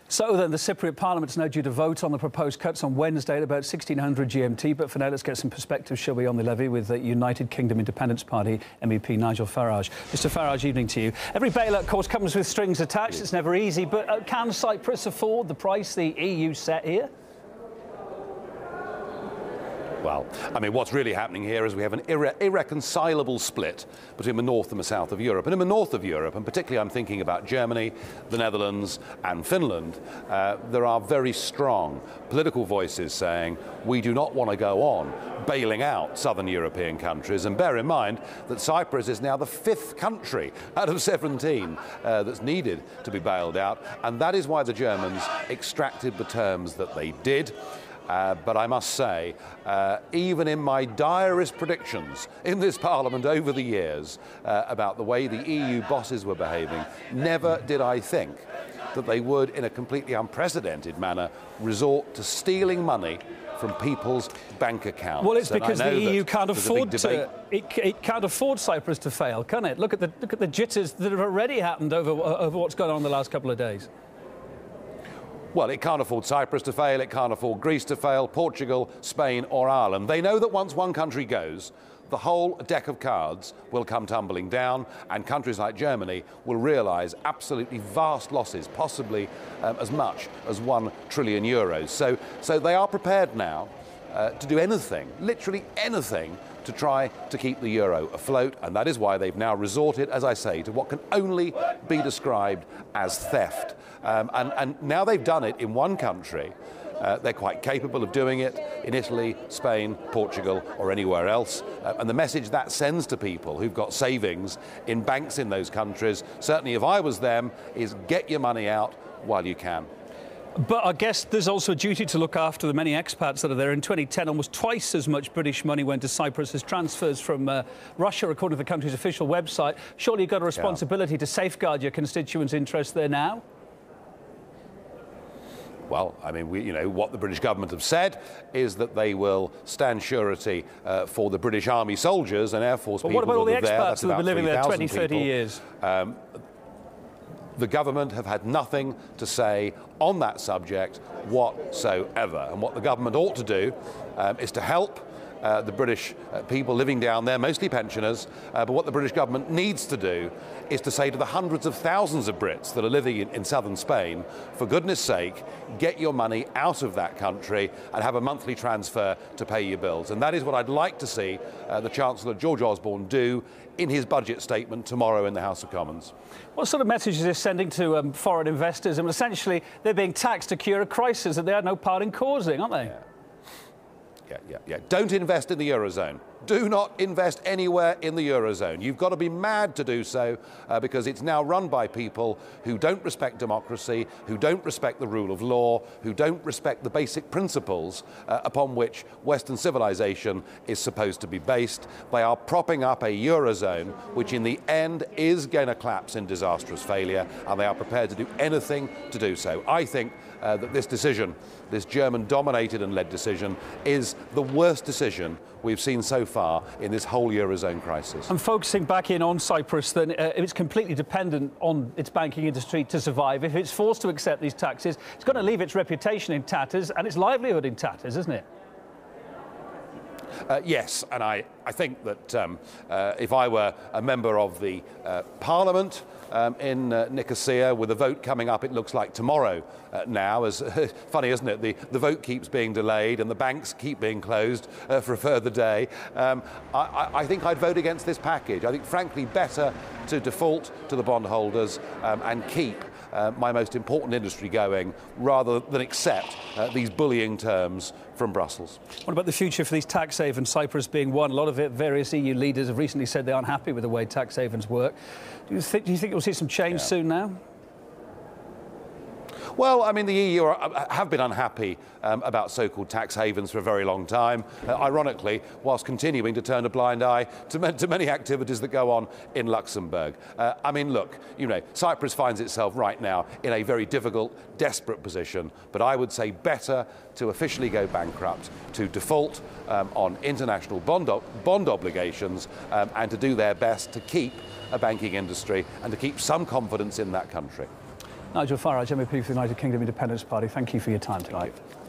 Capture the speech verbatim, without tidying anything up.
So then, the Cypriot Parliament is now due to vote on the proposed cuts on Wednesday at about sixteen hundred G M T. But for now, let's get some perspective, shall we, on the levy with the United Kingdom Independence Party M E P Nigel Farage. Mister Farage, evening to you. Every bailout, of course, comes with strings attached. It's never easy. But uh, can Cyprus afford the price the E U set here? Well, I mean, what's really happening here is we have an irre irreconcilable split between the north and the south of Europe. And in the north of Europe, and particularly I'm thinking about Germany, the Netherlands and Finland, uh, there are very strong political voices saying we do not want to go on bailing out southern European countries. And bear in mind that Cyprus is now the fifth country out of seventeen uh, that's needed to be bailed out. And that is why the Germans extracted the terms that they did. Uh, but I must say, uh, even in my direst predictions in this Parliament over the years uh, about the way the E U bosses were behaving, never did I think that they would, in a completely unprecedented manner, resort to stealing money from people's bank accounts. Well, it's because the E U can't afford to. It, it can't afford Cyprus to fail, can it? Look at the look at the jitters that have already happened over over what's gone on in the last couple of days. Well, it can't afford Cyprus to fail, it can't afford Greece to fail, Portugal, Spain or Ireland. They know that once one country goes, the whole deck of cards will come tumbling down, and countries like Germany will realise absolutely vast losses, possibly um, as much as one trillion euros. So, so they are prepared now uh, to do anything, literally anything, to try to keep the euro afloat, and that is why they've now resorted, as I say, to what can only be described as theft. Um, and, and now they've done it in one country. Uh, they're quite capable of doing it in Italy, Spain, Portugal or anywhere else. Uh, and the message that sends to people who've got savings in banks in those countries, certainly if I was them, is get your money out while you can. But I guess there's also a duty to look after the many expats that are there. In twenty ten, almost twice as much British money went to Cyprus as transfers from uh, Russia, according to the country's official website. Surely you've got a responsibility yeah. to safeguard your constituents' interests there now? Well, I mean, we, you know, what the British government have said is that they will stand surety uh, for the British Army soldiers and Air Force but people. But what about all the expats that have been living there twenty, thirty people. years? Um, the government have had nothing to say on that subject whatsoever. And what the government ought to do um, is to help Uh, the British uh, people living down there, mostly pensioners, uh, but what the British government needs to do is to say to the hundreds of thousands of Brits that are living in, in southern Spain, for goodness sake, get your money out of that country and have a monthly transfer to pay your bills. And that is what I'd like to see uh, the Chancellor George Osborne do in his budget statement tomorrow in the House of Commons. What sort of message is this sending to um, foreign investors? I mean, essentially, they're being taxed to cure a crisis that they had no part in causing, aren't they? Yeah. Yeah, yeah, yeah. Don't invest in the Eurozone. Do not invest anywhere in the Eurozone. You've got to be mad to do so uh, because it's now run by people who don't respect democracy, who don't respect the rule of law, who don't respect the basic principles uh, upon which Western civilization is supposed to be based. They are propping up a Eurozone which in the end is going to collapse in disastrous failure, and they are prepared to do anything to do so. I think uh, that this decision, this German-dominated and led decision, is the worst decision we've seen so far in this whole Eurozone crisis. And focusing back in on Cyprus, then, uh, it's completely dependent on its banking industry to survive. If it's forced to accept these taxes, it's going to leave its reputation in tatters and its livelihood in tatters, isn't it? Uh, yes, and I, I think that um, uh, if I were a member of the uh, Parliament um, in uh, Nicosia, with a vote coming up, it looks like tomorrow uh, now, as uh, funny, isn't it? The, the vote keeps being delayed and the banks keep being closed uh, for a further day. Um, I, I think I'd vote against this package. I think, frankly, better to default to the bondholders um, and keep Uh, my most important industry going, rather than accept uh, these bullying terms from Brussels. What about the future for these tax havens, Cyprus being one? A lot of it, various E U leaders have recently said they aren't happy with the way tax havens work. Do you think, do you think you'll see some change yeah. soon now? Well, I mean, the E U are, have been unhappy um, about so-called tax havens for a very long time, uh, ironically, whilst continuing to turn a blind eye to, to many activities that go on in Luxembourg. Uh, I mean, look, you know, Cyprus finds itself right now in a very difficult, desperate position, but I would say better to officially go bankrupt, to default um, on international bond, bond obligations, um, and to do their best to keep a banking industry and to keep some confidence in that country. Nigel Farage, M E P for the United Kingdom Independence Party, thank you for your time tonight.